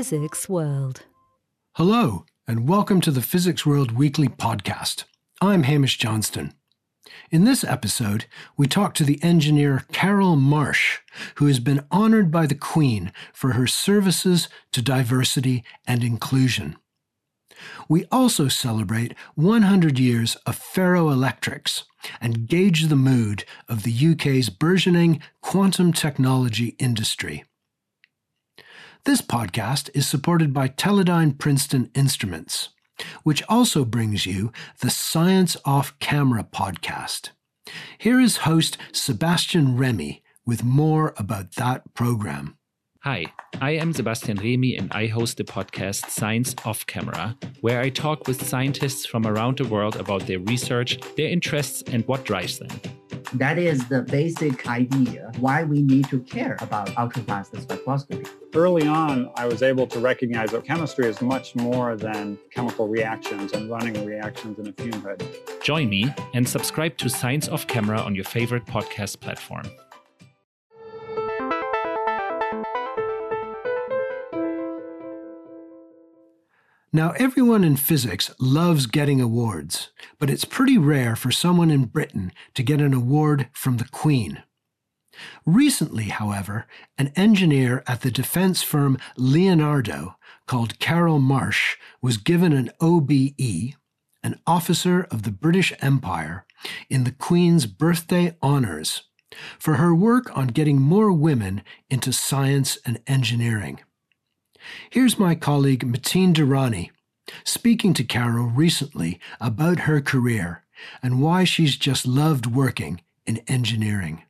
Physics World. Hello, and welcome to the Physics World Weekly Podcast. I'm Hamish Johnston. In this episode, we talk to the engineer Carol Marsh, who has been honored by the Queen for her services to diversity and inclusion. We also celebrate 100 years of ferroelectrics and gauge the mood of the UK's burgeoning quantum technology industry. This podcast is supported by Teledyne Princeton Instruments, which also brings you the Science Off Camera podcast. Here is host Sebastian Remy with more about that program. Hi, I am Sebastian Remy and I host the podcast Science Off Camera, where I talk with scientists from around the world about their research, their interests, and what drives them. That is the basic idea why we need to care about ultrafast spectroscopy. Early on, I was able to recognize that chemistry is much more than chemical reactions and running reactions in a fume hood. Join me and subscribe to Science Off Camera on your favorite podcast platform. Now, everyone in physics loves getting awards, but it's pretty rare for someone in Britain to get an award from the Queen. Recently, however, an engineer at the defense firm Leonardo called Carol Marsh was given an OBE, an Officer of the British Empire, in the Queen's birthday honours, for her work on getting more women into science and engineering. Here's my colleague Mateen Durrani speaking to Carol recently about her career and why she's just loved working in engineering.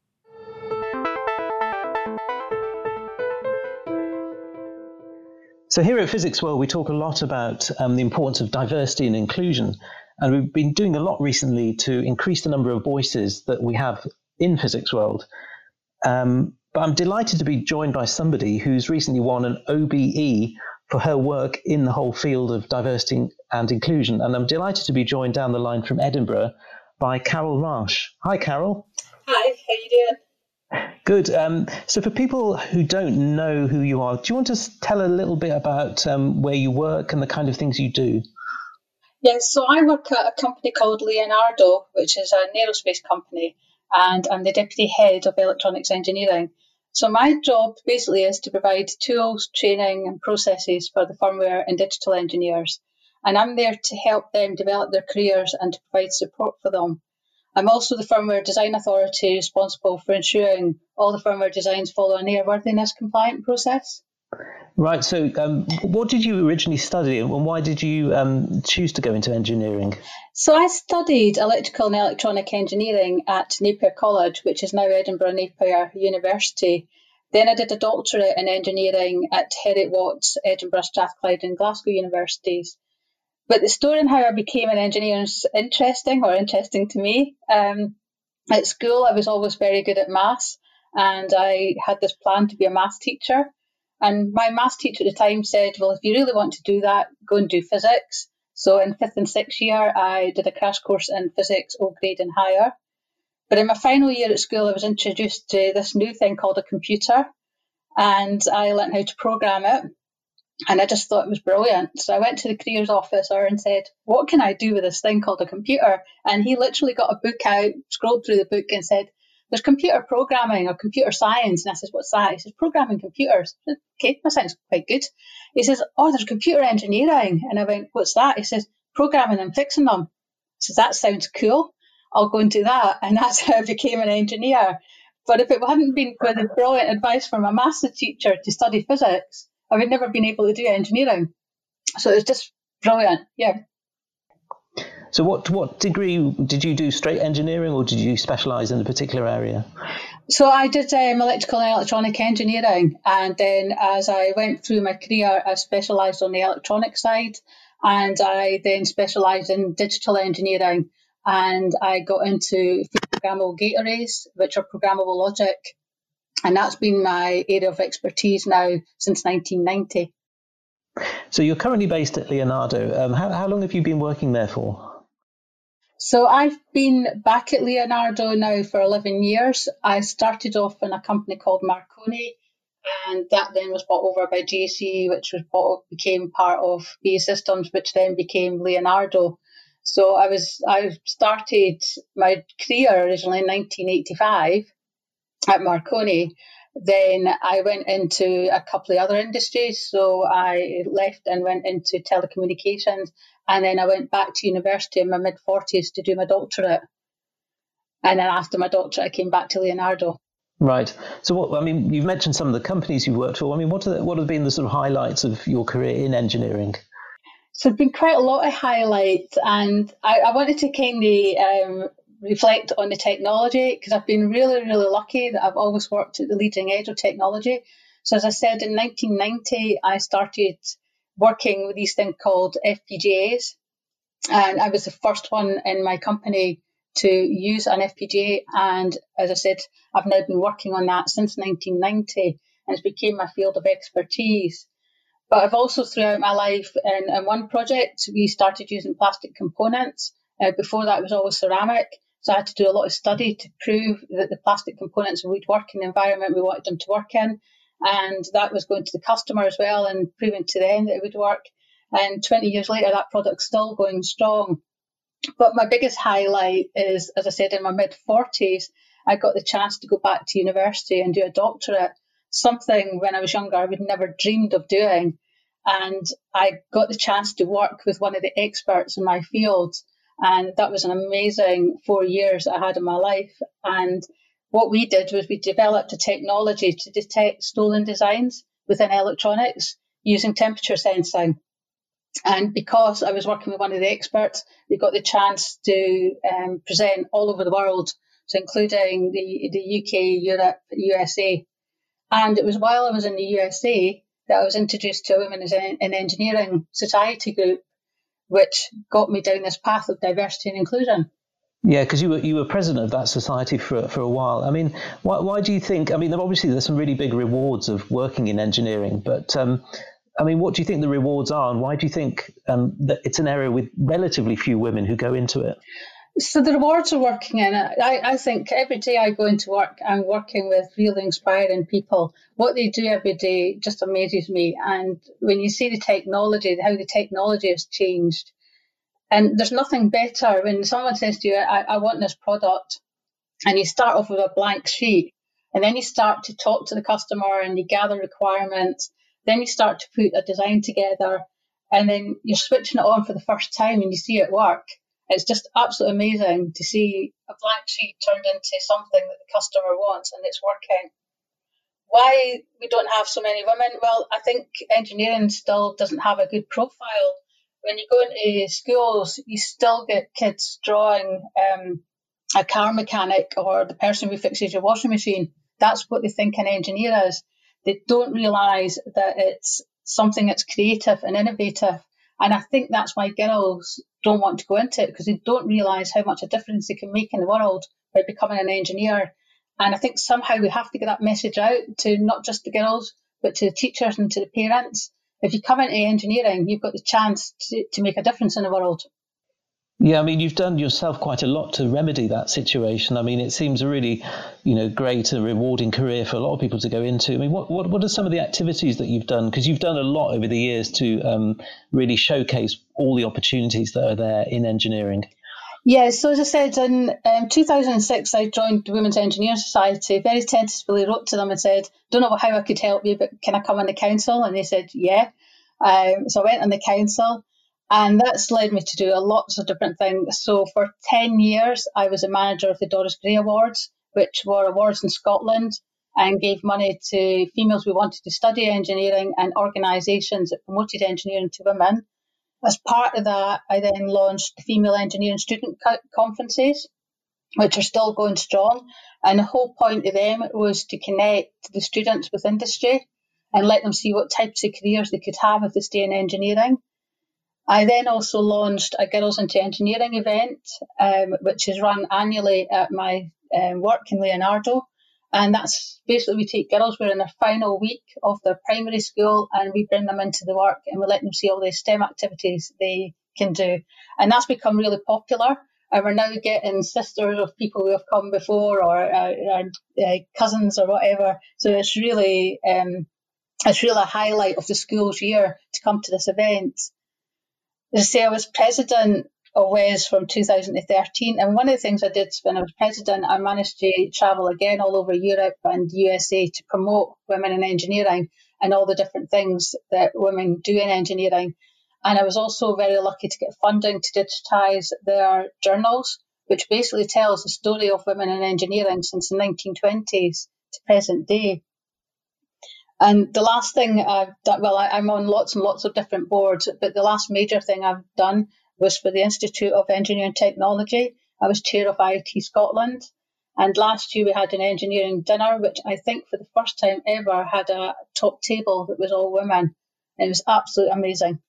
So here at Physics World, we talk a lot about the importance of diversity and inclusion. And we've been doing a lot recently to increase the number of voices that we have in Physics World. But I'm delighted to be joined by somebody who's recently won an OBE for her work in the whole field of diversity and inclusion. And I'm delighted to be joined down the line from Edinburgh by Carol Marsh. Hi, Carol. Hi, how you doing? Good. So for people who don't know who you are, do you want to tell a little bit about where you work and the kind of things you do? Yes, so I work at a company called Leonardo, which is an aerospace company, and I'm the deputy head of electronics engineering. So my job basically is to provide tools, training and processes for the firmware and digital engineers. And I'm there to help them develop their careers and to provide support for them. I'm also the firmware design authority responsible for ensuring all the firmware designs follow an airworthiness compliant process. Right. So what did you originally study and why did you choose to go into engineering? So I studied electrical and electronic engineering at Napier College, which is now Edinburgh Napier University. Then I did a doctorate in engineering at Heriot-Watt, Edinburgh, Strathclyde and Glasgow universities. But the story on how I became an engineer is interesting to me. At school, I was always very good at maths and I had this plan to be a maths teacher. And my maths teacher at the time said, well, if you really want to do that, go and do physics. So in 5th and 6th year, I did a crash course in physics, O grade and higher. But in my final year at school, I was introduced to this new thing called a computer. And I learned how to program it. And I just thought it was brilliant. So I went to the careers officer and said, what can I do with this thing called a computer? And he literally got a book out, scrolled through the book and said, there's computer programming or computer science. And I said, what's that? He says, programming computers. I said, okay, that sounds quite good. He says, oh, there's computer engineering. And I went, what's that? He says, programming and fixing them. I said, that sounds cool. I'll go and do that. And that's how I became an engineer. But if it hadn't been for the brilliant advice from a maths teacher to study physics, I would never been able to do engineering. So it was just brilliant, yeah. So what degree did you do? Straight engineering or did you specialise in a particular area? So I did electrical and electronic engineering. And then as I went through my career, I specialised on the electronic side. And I then specialised in digital engineering. And I got into programmable gate arrays, which are programmable logic. And that's been my area of expertise now since 1990. So you're currently based at Leonardo. How long have you been working there for? So I've been back at Leonardo now for 11 years. I started off in a company called Marconi, and that then was bought over by JC, which became part of BAE Systems, which then became Leonardo. So I started my career originally in 1985 at Marconi. Then I went into a couple of other industries. So I left and went into telecommunications, and then I went back to university in my mid-40s to do my doctorate. And then after my doctorate, I came back to Leonardo. Right. So, you've mentioned some of the companies you've worked for. What have been the sort of highlights of your career in engineering? So, there's been quite a lot of highlights, and I wanted to kind of reflect on the technology, because I've been really, really lucky that I've always worked at the leading edge of technology. So, as I said, in 1990, I started working with these things called FPGAs, and I was the first one in my company to use an FPGA, and as I said, I've now been working on that since 1990, and it's become my field of expertise. But I've also, throughout my life, in one project, we started using plastic components. Before that, it was always ceramic, so I had to do a lot of study to prove that the plastic components would work in the environment we wanted them to work in, and that was going to the customer as well and proving to them that it would work. And 20 years later, that product's still going strong. But my biggest highlight is, as I said, in my mid-40s, I got the chance to go back to university and do a doctorate, something when I was younger I would never dreamed of doing. And I got the chance to work with one of the experts in my field. And that was an amazing 4 years I had in my life. And what we did was we developed a technology to detect stolen designs within electronics using temperature sensing. And because I was working with one of the experts, we got the chance to present all over the world, so including the UK, Europe, USA. And it was while I was in the USA that I was introduced to a Women in Engineering Society group, which got me down this path of diversity and inclusion. Yeah, because you were president of that society for a while. Why do you think? Obviously there's some really big rewards of working in engineering, but what do you think the rewards are, and why do you think that it's an area with relatively few women who go into it? So the rewards of working in it, I think every day I go into work, I'm working with really inspiring people. What they do every day just amazes me. And when you see the technology, how the technology has changed, and there's nothing better when someone says to you, I want this product, and you start off with a blank sheet, and then you start to talk to the customer and you gather requirements. Then you start to put a design together, and then you're switching it on for the first time and you see it work. It's just absolutely amazing to see a blank sheet turned into something that the customer wants and it's working. Why we don't have so many women? Well, I think engineering still doesn't have a good profile. When you go into schools, you still get kids drawing a car mechanic or the person who fixes your washing machine. That's what they think an engineer is. They don't realise that it's something that's creative and innovative. And I think that's why girls don't want to go into it, because they don't realise how much a difference they can make in the world by becoming an engineer. And I think somehow we have to get that message out to not just the girls, but to the teachers and to the parents. If you come into engineering, you've got the chance to make a difference in the world. Yeah, you've done yourself quite a lot to remedy that situation. It seems a really, great and rewarding career for a lot of people to go into. What are some of the activities that you've done? Because you've done a lot over the years to really showcase all the opportunities that are there in engineering. Yeah, so as I said, in 2006, I joined the Women's Engineering Society. Very tentatively wrote to them and said, don't know how I could help you, but can I come on the council? And they said, yeah. So I went on the council. And that's led me to do lots of different things. So for 10 years, I was a manager of the Doris Gray Awards, which were awards in Scotland and gave money to females who wanted to study engineering and organisations that promoted engineering to women. As part of that, I then launched the Female Engineering Student Conferences, which are still going strong. And the whole point of them was to connect the students with industry and let them see what types of careers they could have if they stay in engineering. I then also launched a Girls into Engineering event, which is run annually at my work in Leonardo. And that's basically we take girls who are in their final week of their primary school and we bring them into the work and we let them see all the STEM activities they can do. And that's become really popular. And we're now getting sisters of people who have come before, or cousins or whatever. So it's really a highlight of the school's year to come to this event. As I say, I was president of WES from 2013, and one of the things I did when I was president, I managed to travel again all over Europe and USA to promote women in engineering and all the different things that women do in engineering. And I was also very lucky to get funding to digitise their journals, which basically tells the story of women in engineering since the 1920s to present day. And the last thing I've done, well, I'm on lots and lots of different boards, but the last major thing I've done was for the Institute of Engineering Technology. I was chair of IoT Scotland. And last year we had an engineering dinner, which I think for the first time ever had a top table that was all women. And it was absolutely amazing.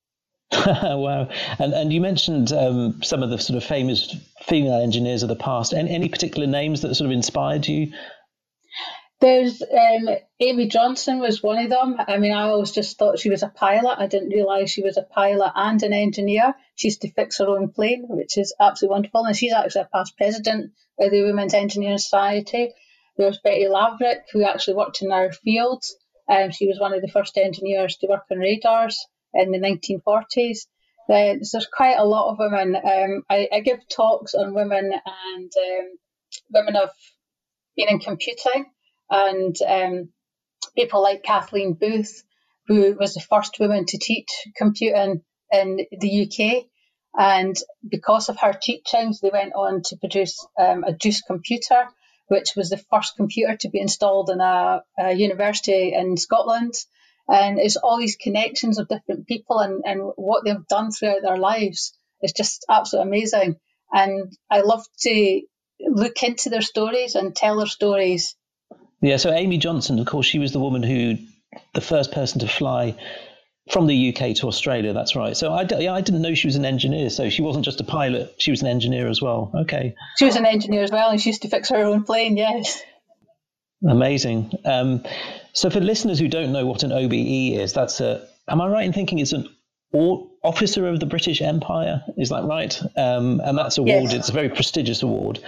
Wow. And you mentioned some of the sort of famous female engineers of the past. Any particular names that sort of inspired you? There's Amy Johnson was one of them. I mean, I always just thought she was a pilot. I didn't realise she was a pilot and an engineer. She used to fix her own plane, which is absolutely wonderful. And she's actually a past president of the Women's Engineering Society. There's Betty Laverick, who actually worked in our field. She was one of the first engineers to work on radars in the 1940s. There's quite a lot of women. I give talks on women, and women have been in computing, and people like Kathleen Booth, who was the first woman to teach computing in the UK. And because of her teachings, they went on to produce a JUICE computer, which was the first computer to be installed in a university in Scotland. And it's all these connections of different people and what they've done throughout their lives. It's just absolutely amazing. And I love to look into their stories and tell their stories. Yeah, so Amy Johnson, of course, she was the first person to fly from the UK to Australia. That's right. So I didn't know she was an engineer. So she wasn't just a pilot. She was an engineer as well. Okay. She was an engineer as well, and she used to fix her own plane, yes. Amazing. So for listeners who don't know what an OBE is, am I right in thinking it's an officer of the British Empire? Is that right? And that's awarded. Yes. It's a very prestigious award.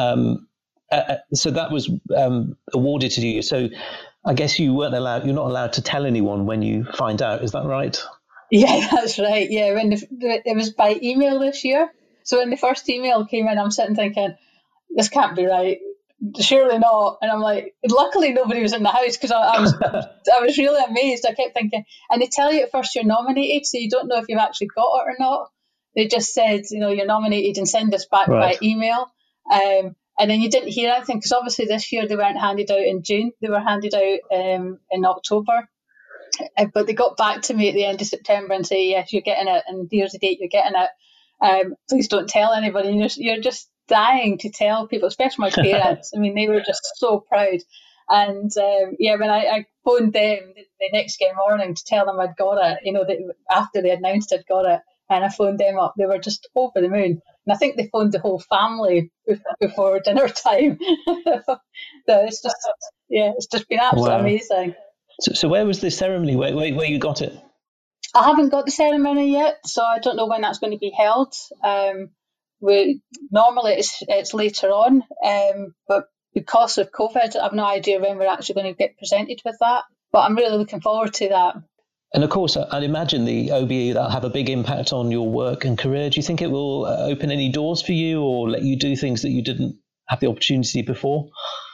So that was awarded to you. So I guess you're not allowed to tell anyone when you find out. Is that right? Yeah, that's right. Yeah, it was by email this year. So when the first email came in, I'm sitting thinking, this can't be right. Surely not. And I'm like, luckily nobody was in the house, because I was really amazed. I kept thinking, and they tell you at first you're nominated, so you don't know if you've actually got it or not. They just said, you're nominated and send us back by email. And then you didn't hear anything, because obviously this year they weren't handed out in June. They were handed out in October. But they got back to me at the end of September and say, yes, you're getting it, and here's the date you're getting it. Please don't tell anybody. You're just dying to tell people, especially my parents. I mean, they were just so proud. And when I phoned them the next morning to tell them I'd got it, after they announced I'd got it, and I phoned them up, they were just over the moon. And I think they phoned the whole family before dinner time. So it's just been absolutely amazing. So where was the ceremony? Where you got it? I haven't got the ceremony yet, so I don't know when that's going to be held. Normally it's later on, but because of COVID, I've no idea when we're actually going to get presented with that. But I'm really looking forward to that. And of course, I'd imagine the OBE, that'll have a big impact on your work and career. Do you think it will open any doors for you, or let you do things that you didn't have the opportunity before?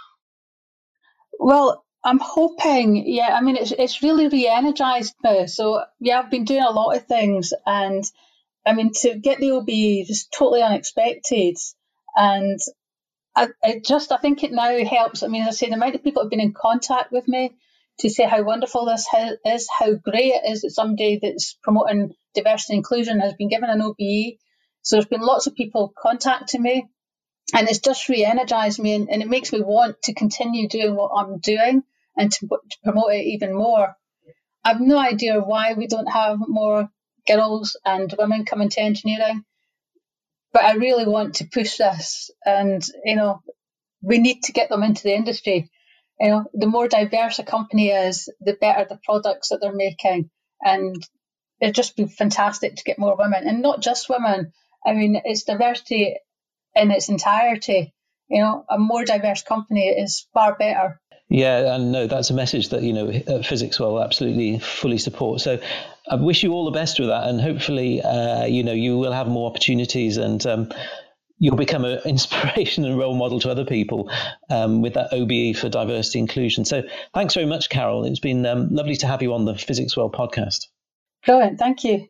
Well, I'm hoping, I mean, it's really re-energised me. So, I've been doing a lot of things, and I mean, to get the OBE was totally unexpected. And I think it now helps. I mean, as I say, the amount of people have been in contact with me to say how wonderful this is, how great it is that somebody that's promoting diversity and inclusion has been given an OBE. So there's been lots of people contacting me, and it's just re-energised me, and it makes me want to continue doing what I'm doing and to promote it even more. I've no idea why we don't have more girls and women coming to engineering, but I really want to push this, and we need to get them into the industry. The more diverse a company is, the better the products that they're making, and it'd just be fantastic to get more women, and not just women. I mean, it's diversity in its entirety. A more diverse company is far better. Yeah, and no, that's a message that, Physics World absolutely fully support. So I wish you all the best with that. And hopefully, you will have more opportunities and you'll become an inspiration and role model to other people with that OBE for diversity inclusion. So thanks very much, Carol. It's been lovely to have you on the Physics World podcast. Brilliant. Thank you.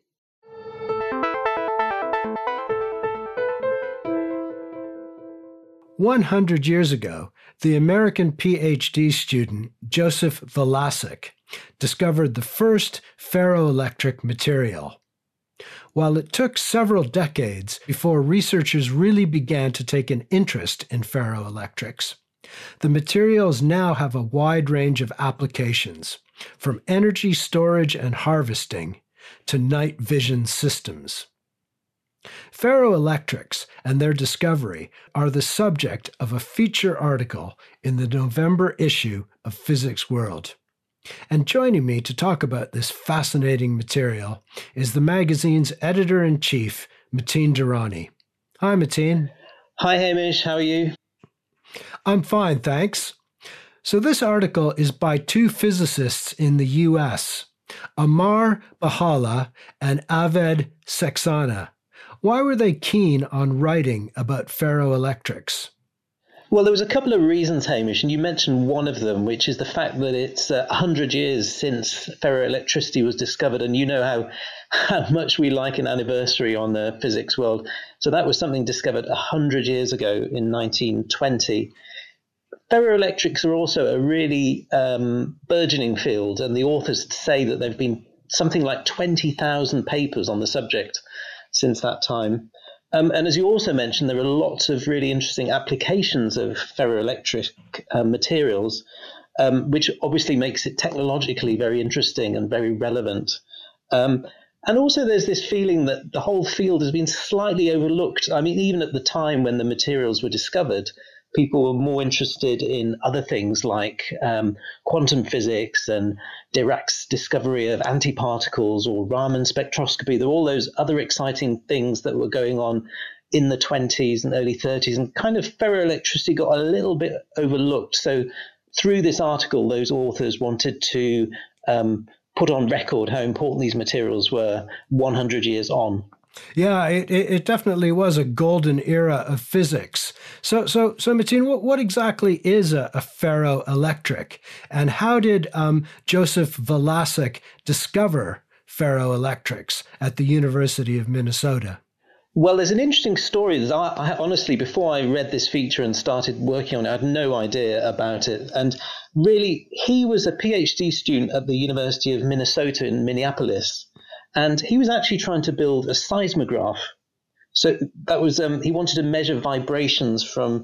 "100 years ago, the American PhD student Joseph Vlasic discovered the first ferroelectric material. While it took several decades before researchers really began to take an interest in ferroelectrics, the materials now have a wide range of applications, from energy storage and harvesting to night vision systems. Ferroelectrics and their discovery are the subject of a feature article in the November issue of Physics World. And joining me to talk about this fascinating material is the magazine's editor-in-chief, Mateen Durrani. Hi, Mateen. Hi, Hamish. How are you? I'm fine, thanks. So this article is by two physicists in the U.S., Amar Bahala and Aved Saxena. Why were they keen on writing about ferroelectrics? Well, there was a couple of reasons, Hamish, and you mentioned one of them, which is the fact that it's 100 years since ferroelectricity was discovered, and you know how much we like an anniversary on the Physics World. So that was something discovered 100 years ago in 1920. Ferroelectrics are also a really burgeoning field, and the authors say that there have been something like 20,000 papers on the subject since that time. And as you also mentioned, there are lots of really interesting applications of ferroelectric materials, which obviously makes it technologically very interesting and very relevant. And also there's this feeling that the whole field has been slightly overlooked. I mean, even at the time when the materials were discovered, people were more interested in other things like quantum physics and Dirac's discovery of antiparticles or Raman spectroscopy. There were all those other exciting things that were going on in the 20s and early 30s, and kind of ferroelectricity got a little bit overlooked. So through this article, those authors wanted to put on record how important these materials were 100 years on. Yeah, it definitely was a golden era of physics. So Mateen, what exactly is a ferroelectric, and how did Joseph Vlasic discover ferroelectrics at the University of Minnesota? Well, there's an interesting story. I honestly, before I read this feature and started working on it, I had no idea about it. And really, he was a PhD student at the University of Minnesota in Minneapolis. And he was actually trying to build a seismograph. So that was he wanted to measure vibrations from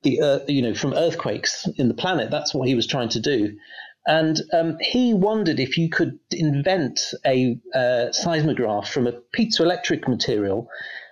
the from earthquakes in the planet. That's what he was trying to do. And he wondered if you could invent a seismograph from a piezoelectric material.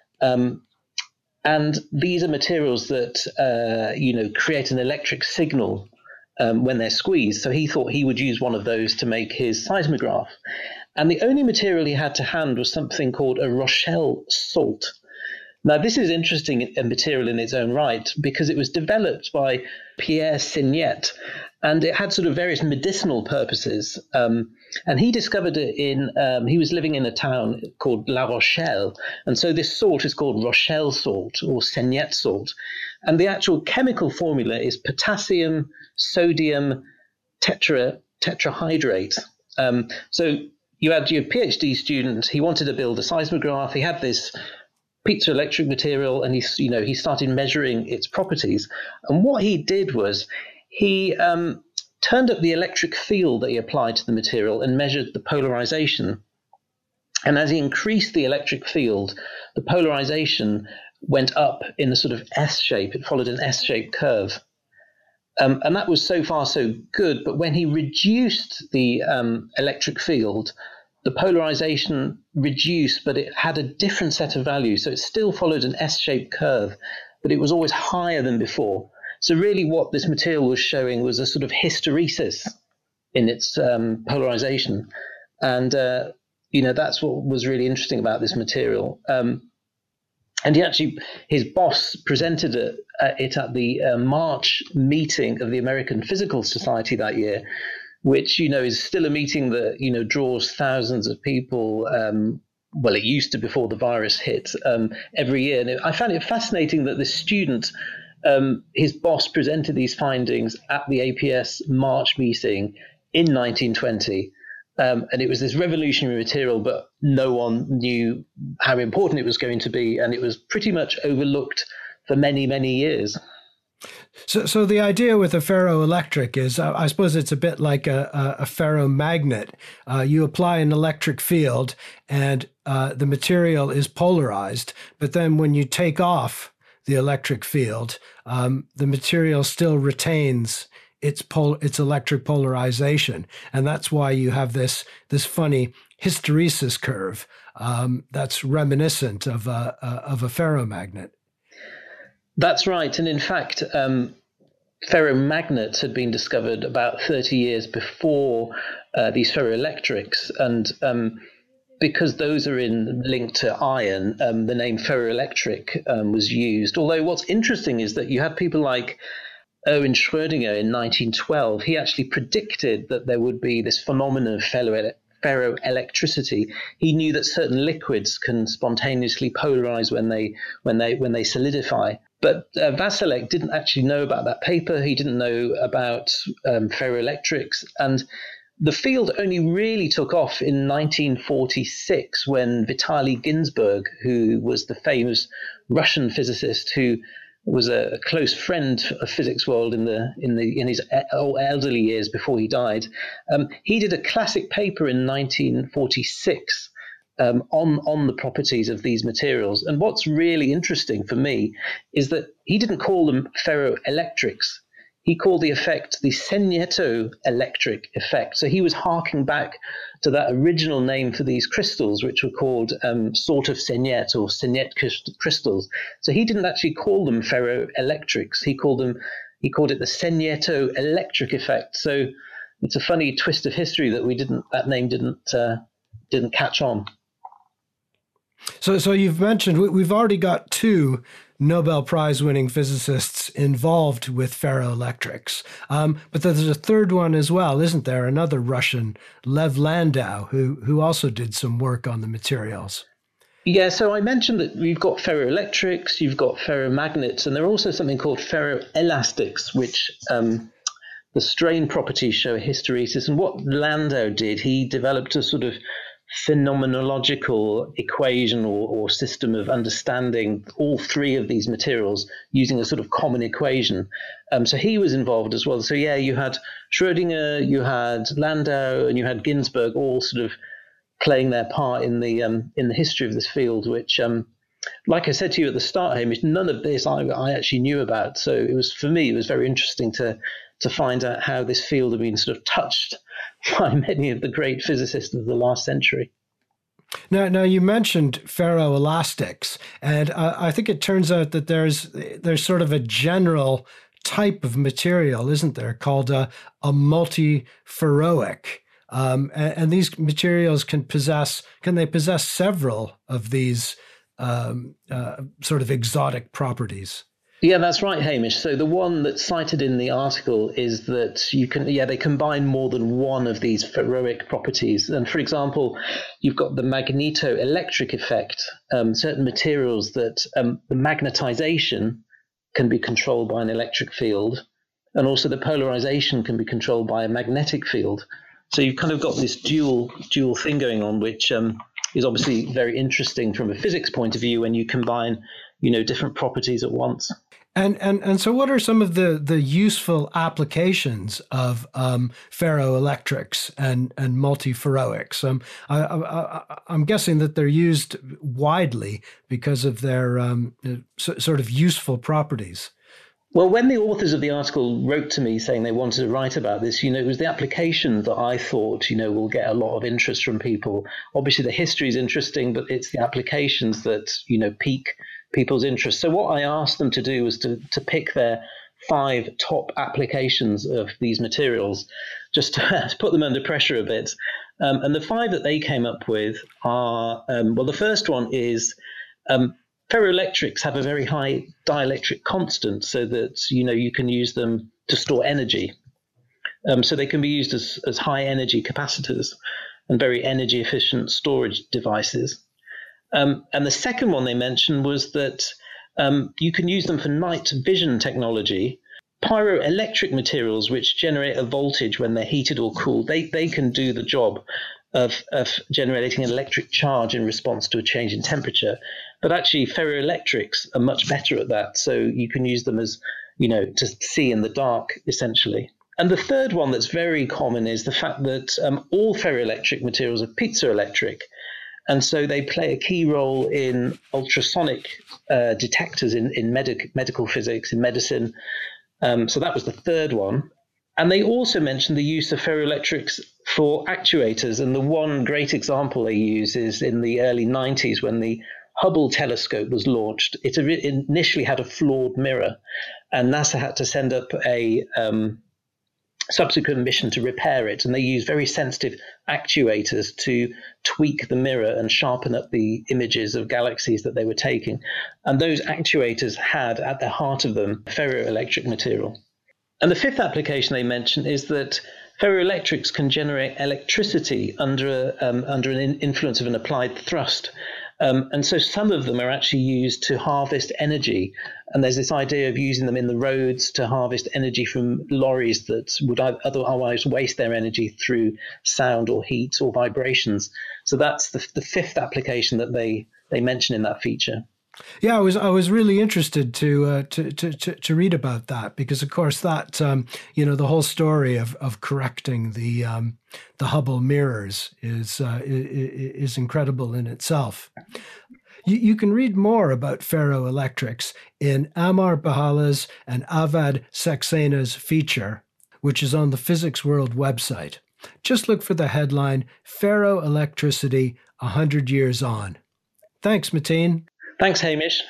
And these are materials that create an electric signal when they're squeezed. So he thought he would use one of those to make his seismograph. And the only material he had to hand was something called a Rochelle salt. Now, this is interesting material in its own right because it was developed by Pierre Signet, and it had sort of various medicinal purposes. And he discovered it he was living in a town called La Rochelle. And so this salt is called Rochelle salt or Signet salt. And the actual chemical formula is potassium, sodium, tetrahydrate. So you had your PhD student, he wanted to build a seismograph. He had this piezoelectric material and he started measuring its properties. And what he did was he turned up the electric field that he applied to the material and measured the polarization. And as he increased the electric field, the polarization went up in a sort of S shape. It followed an S-shaped curve. And that was so far so good. But when he reduced the electric field, the polarization reduced, but it had a different set of values. So it still followed an S-shaped curve, but it was always higher than before. So really what this material was showing was a sort of hysteresis in its polarization. And, that's what was really interesting about this material. And his boss presented it at the March meeting of the American Physical Society that year, which, is still a meeting that, draws thousands of people. Well, it used to before the virus hit, every year. And I found it fascinating that this student, his boss presented these findings at the APS March meeting in 1920. And it was this revolutionary material, but no one knew how important it was going to be. And it was pretty much overlooked for many, many years. So the idea with a ferroelectric is, I suppose it's a bit like a ferromagnet. You apply an electric field and the material is polarized. But then when you take off the electric field, the material still retains its electric polarization, and that's why you have this funny hysteresis curve that's reminiscent of a ferromagnet. That's right, and in fact, ferromagnets had been discovered about 30 years before these ferroelectrics, and because those are linked to iron, the name ferroelectric was used. Although what's interesting is that you have people like Erwin Schrödinger in 1912. He actually predicted that there would be this phenomenon of ferroelectricity. He knew that certain liquids can spontaneously polarize when they solidify. But Wasilek didn't actually know about that paper. He didn't know about ferroelectrics, and the field only really took off in 1946 when Vitaly Ginzburg, who was the famous Russian physicist who was a close friend of physics world in his elderly years before he died. He did a classic paper in 1946 on the properties of these materials. And what's really interesting for me is that he didn't call them ferroelectrics. He called the effect the Segnetto electric effect. So he was harking back to that original name for these crystals, which were called sort of Segnet or Segnet crystals. So he didn't actually call them ferroelectrics. He called it the Segnetto electric effect. So it's a funny twist of history that that name didn't catch on. So you've mentioned we've already got two Nobel Prize-winning physicists involved with ferroelectrics. But there's a third one as well, isn't there? Another Russian, Lev Landau, who also did some work on the materials. Yeah, so I mentioned that you've got ferroelectrics, you've got ferromagnets, and there are also something called ferroelastics, which the strain properties show hysteresis. And what Landau did, he developed a sort of phenomenological equation or system of understanding all three of these materials using a sort of common equation. So he was involved as well. So yeah, you had Schrödinger, you had Landau, and you had Ginzburg all sort of playing their part in the history of this field, which, like I said to you at the start, Hamish, none of this I actually knew about. So it was very interesting to find out how this field had been sort of touched by many of the great physicists of the last century. Now you mentioned ferroelastics, and I think it turns out that there's sort of a general type of material, isn't there, called a multiferroic, and these materials can possess several of these sort of exotic properties. Yeah, that's right, Hamish. So the one that's cited in the article is that they combine more than one of these ferroic properties. And for example, you've got the magnetoelectric effect, certain materials that the magnetization can be controlled by an electric field, and also the polarization can be controlled by a magnetic field. So you've kind of got this dual thing going on, which is obviously very interesting from a physics point of view when you combine, different properties at once. And so what are some of the useful applications of ferroelectrics and multiferroics? I'm guessing that they're used widely because of their sort of useful properties. Well, when the authors of the article wrote to me saying they wanted to write about this, it was the application that I thought, will get a lot of interest from people. Obviously, the history is interesting, but it's the applications that, pique people's interest. So what I asked them to do was to pick their 5 top applications of these materials, just to put them under pressure a bit. And the 5 that they came up with are, the first one is ferroelectrics have a very high dielectric constant, so that you can use them to store energy. So they can be used as high energy capacitors and very energy efficient storage devices. And the second one they mentioned was that you can use them for night vision technology. Pyroelectric materials, which generate a voltage when they're heated or cooled, they can do the job of generating an electric charge in response to a change in temperature. But actually, ferroelectrics are much better at that. So you can use them as, to see in the dark, essentially. And the third one that's very common is the fact that all ferroelectric materials are piezoelectric. And so they play a key role in ultrasonic detectors in medical physics, in medicine. So that was the third one. And they also mentioned the use of ferroelectrics for actuators. And the one great example they use is in the early 90s when the Hubble telescope was launched. It initially had a flawed mirror, and NASA had to send up a subsequent mission to repair it. And they used very sensitive actuators to tweak the mirror and sharpen up the images of galaxies that they were taking. And those actuators had at the heart of them ferroelectric material. And the fifth application they mentioned is that ferroelectrics can generate electricity under an influence of an applied thrust. And so some of them are actually used to harvest energy. And there's this idea of using them in the roads to harvest energy from lorries that would otherwise waste their energy through sound or heat or vibrations. So that's the fifth application that they mention in that feature. Yeah, I was really interested to read about that, because of course that the whole story of correcting the Hubble mirrors is incredible in itself. You can read more about ferroelectrics in Amar Bahala's and Avad Saxena's feature, which is on the Physics World website. Just look for the headline, Ferroelectricity 100 Years On. Thanks, Mateen. Thanks, Hamish.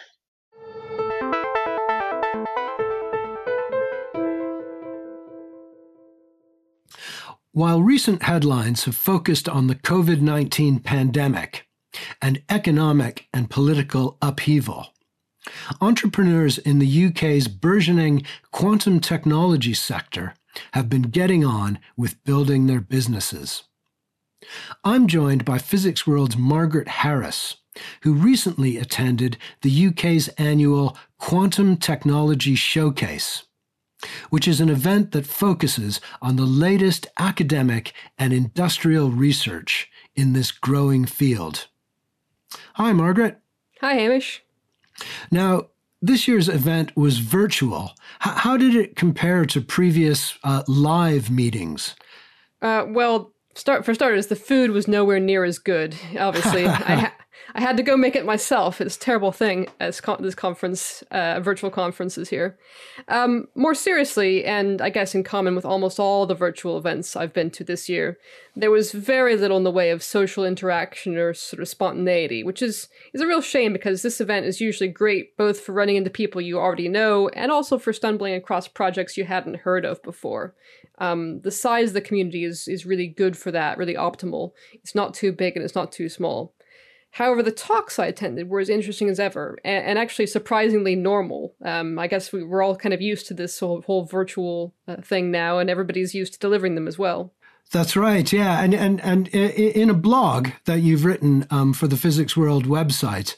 While recent headlines have focused on the COVID-19 pandemic and economic and political upheaval, entrepreneurs in the UK's burgeoning quantum technology sector have been getting on with building their businesses. I'm joined by Physics World's Margaret Harris, who recently attended the UK's annual Quantum Technology Showcase, which is an event that focuses on the latest academic and industrial research in this growing field. Hi, Margaret. Hi, Hamish. Now, this year's event was virtual. How did it compare to previous live meetings? Well, for starters, the food was nowhere near as good, obviously. I had to go make it myself. It's a terrible thing as this conference, virtual conferences here. More seriously, and I guess in common with almost all the virtual events I've been to this year, there was very little in the way of social interaction or sort of spontaneity, which is a real shame, because this event is usually great both for running into people you already know and also for stumbling across projects you hadn't heard of before. The size of the community is really good for that, really optimal. It's not too big and it's not too small. However, the talks I attended were as interesting as ever, and actually surprisingly normal. I guess we're all kind of used to this whole virtual thing now, and everybody's used to delivering them as well. That's right, yeah. And in a blog that you've written for the Physics World website,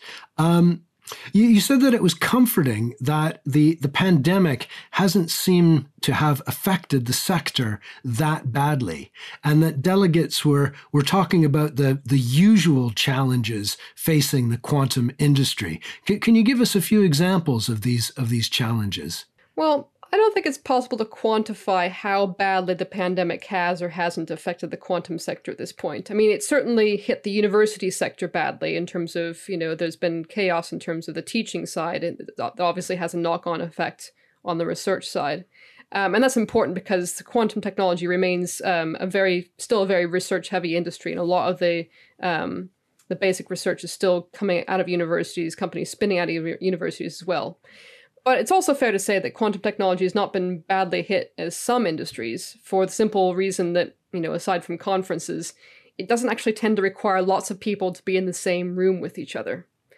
you said that it was comforting that the pandemic hasn't seemed to have affected the sector that badly, and that delegates were talking about the usual challenges facing the quantum industry. Can you give us a few examples of these challenges? Well, I don't think it's possible to quantify how badly the pandemic has or hasn't affected the quantum sector at this point. I mean, it certainly hit the university sector badly in terms of, there's been chaos in terms of the teaching side, and that obviously has a knock-on effect on the research side. And that's important because the quantum technology remains still a very research-heavy industry, and a lot of the basic research is still coming out of universities, companies spinning out of universities as well. But it's also fair to say that quantum technology has not been badly hit as some industries, for the simple reason that, aside from conferences, it doesn't actually tend to require lots of people to be in the same room with each other.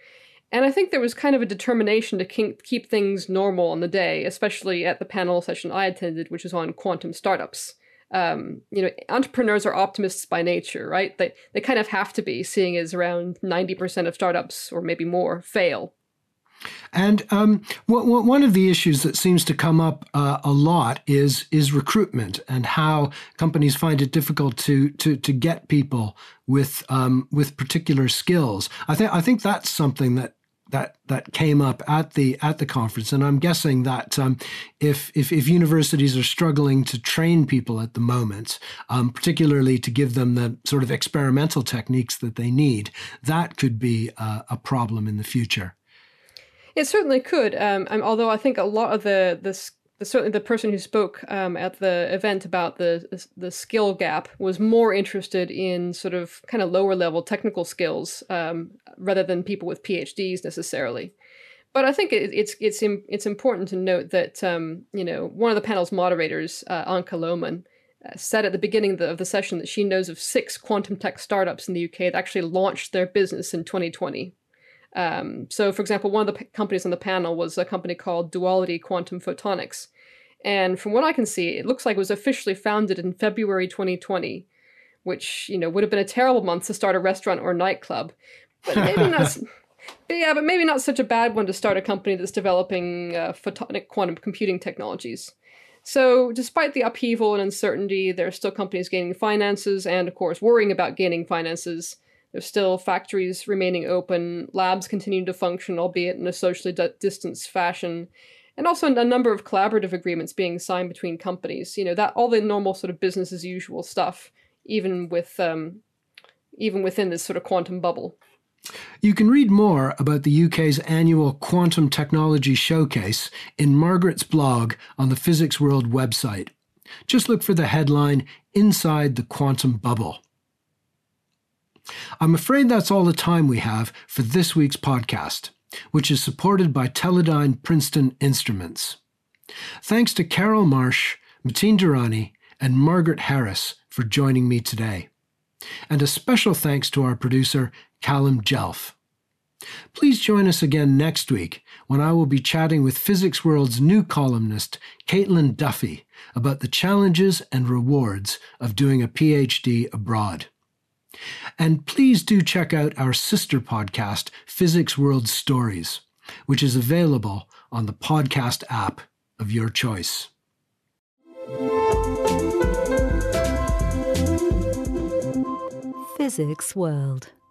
And I think there was kind of a determination to keep things normal on the day, especially at the panel session I attended, which was on quantum startups. Entrepreneurs are optimists by nature, right? They kind of have to be, seeing as around 90% of startups, or maybe more, fail. And one of the issues that seems to come up a lot is recruitment, and how companies find it difficult to get people with particular skills. I think that's something that came up at the conference, and I'm guessing that if universities are struggling to train people at the moment, particularly to give them the sort of experimental techniques that they need, that could be a problem in the future. It certainly could. Although I think a lot of certainly the person who spoke at the event about the skill gap was more interested in sort of kind of lower level technical skills rather than people with PhDs necessarily. But I think it's important to note that one of the panel's moderators, Anke Lohman, said at the beginning of the session that she knows of 6 quantum tech startups in the UK that actually launched their business in 2020. So, for example, one of the companies on the panel was a company called Duality Quantum Photonics. And from what I can see, it looks like it was officially founded in February 2020, which, would have been a terrible month to start a restaurant or a nightclub. But maybe not. But maybe not such a bad one to start a company that's developing photonic quantum computing technologies. So, despite the upheaval and uncertainty, there are still companies gaining finances and, of course, worrying about gaining finances. There's still factories remaining open, labs continuing to function, albeit in a socially distanced fashion, and also a number of collaborative agreements being signed between companies. That all the normal sort of business as usual stuff, even within this sort of quantum bubble. You can read more about the UK's annual Quantum Technology Showcase in Margaret's blog on the Physics World website. Just look for the headline, Inside the Quantum Bubble. I'm afraid that's all the time we have for this week's podcast, which is supported by Teledyne Princeton Instruments. Thanks to Carol Marsh, Mateen Durrani, and Margaret Harris for joining me today. And a special thanks to our producer, Callum Jelf. Please join us again next week when I will be chatting with Physics World's new columnist, Caitlin Duffy, about the challenges and rewards of doing a PhD abroad. And please do check out our sister podcast, Physics World Stories, which is available on the podcast app of your choice. Physics World.